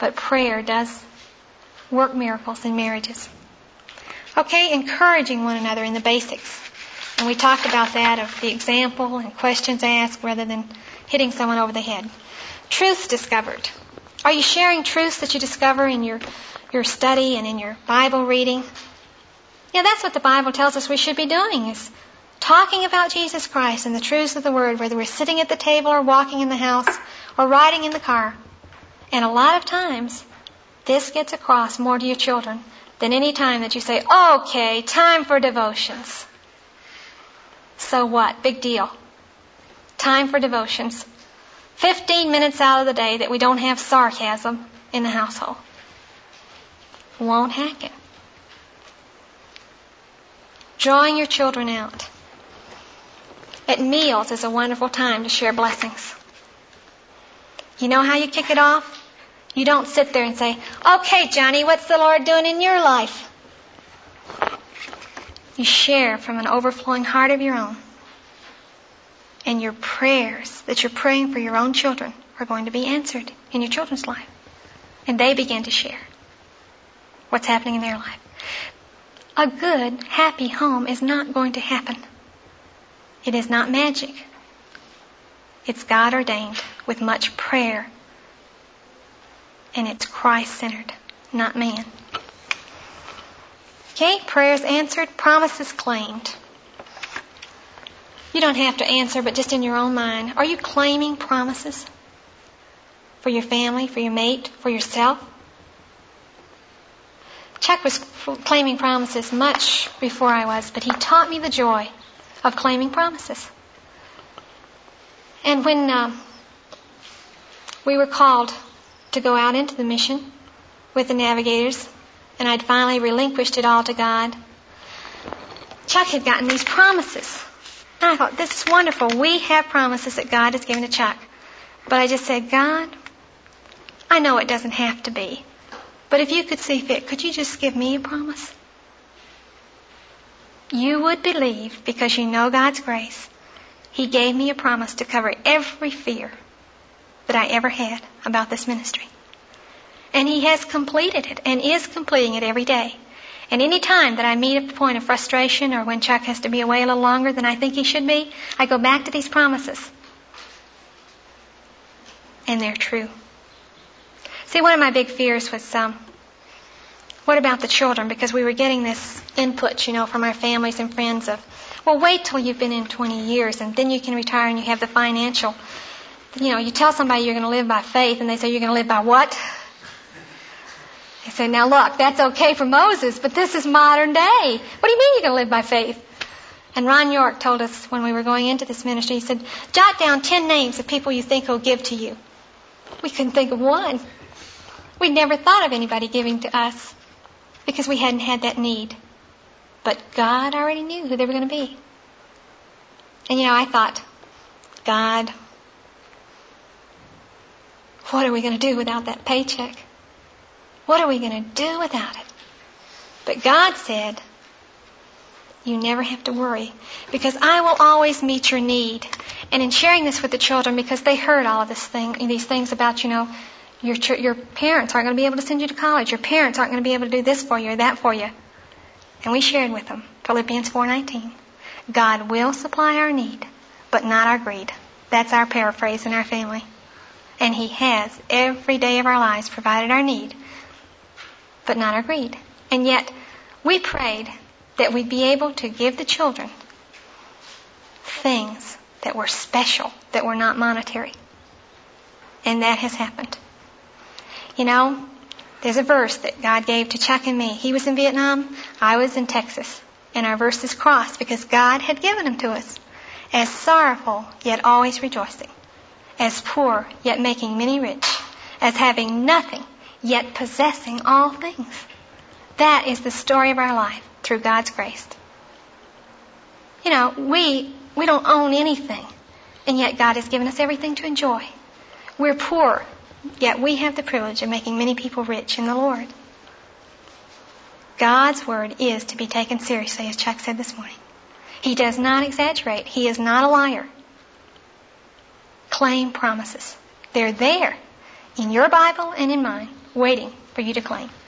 Speaker 1: but prayer does work miracles in marriages. Okay, encouraging one another in the basics. And we talked about that, of the example and questions asked rather than hitting someone over the head. Truths discovered. Are you sharing truths that you discover in your study and in your Bible reading? Yeah, that's what the Bible tells us we should be doing, is talking about Jesus Christ and the truths of the Word, whether we're sitting at the table or walking in the house or riding in the car. And a lot of times, this gets across more to your children than any time that you say, okay, time for devotions. So what? Big deal. Time for devotions. 15 minutes out of the day that we don't have sarcasm in the household. Won't hack it. Drawing your children out. At meals is a wonderful time to share blessings. You know how you kick it off? You don't sit there and say, okay, Johnny, what's the Lord doing in your life? You share from an overflowing heart of your own. And your prayers that you're praying for your own children are going to be answered in your children's life. And they begin to share what's happening in their life. A good, happy home is not going to happen. It is not magic. It's God ordained with much prayer. And it's Christ-centered, not man. Okay, prayers answered, promises claimed. You don't have to answer, but just in your own mind. Are you claiming promises? For your family, for your mate, for yourself? Chuck was claiming promises much before I was, but he taught me the joy of claiming promises. And when we were called to go out into the mission with the navigators, and I'd finally relinquished it all to God, Chuck had gotten these promises. And I thought, this is wonderful. We have promises that God has given to Chuck. But I just said, God, I know it doesn't have to be, but if you could see fit, could you just give me a promise? You would believe, because you know God's grace, He gave me a promise to cover every fear that I ever had about this ministry. And He has completed it and is completing it every day. And any time that I meet a point of frustration or when Chuck has to be away a little longer than I think he should be, I go back to these promises. And they're true. See, one of my big fears was, what about the children? Because we were getting this input, from our families and friends of, well, wait till you've been in 20 years and then you can retire and you have the financial. You tell somebody you're going to live by faith and they say, you're going to live by what? They say, now look, that's okay for Moses, but this is modern day. What do you mean you're going to live by faith? And Ron York told us when we were going into this ministry, he said, jot down 10 names of people you think will give to you. We couldn't think of one. We'd never thought of anybody giving to us because we hadn't had that need. But God already knew who they were going to be. And I thought, God, what are we going to do without that paycheck? What are we going to do without it? But God said, you never have to worry because I will always meet your need. And in sharing this with the children, because they heard all of these things about, your parents aren't going to be able to send you to college. Your parents aren't going to be able to do this for you or that for you. And we shared with them Philippians 4:19. God will supply our need, but not our greed. That's our paraphrase in our family. And He has every day of our lives provided our need, but not our greed. And yet, we prayed that we'd be able to give the children things that were special, that were not monetary. And that has happened. There's a verse that God gave to Chuck and me. He was in Vietnam, I was in Texas. And our verses crossed because God had given them to us. As sorrowful, yet always rejoicing. As poor, yet making many rich. As having nothing, yet possessing all things. That is the story of our life through God's grace. We don't own anything, and yet God has given us everything to enjoy. We're poor, yet we have the privilege of making many people rich in the Lord. God's word is to be taken seriously, as Chuck said this morning. He does not exaggerate. He is not a liar. Claim promises. They're there in your Bible and in mine. waiting for you to claim.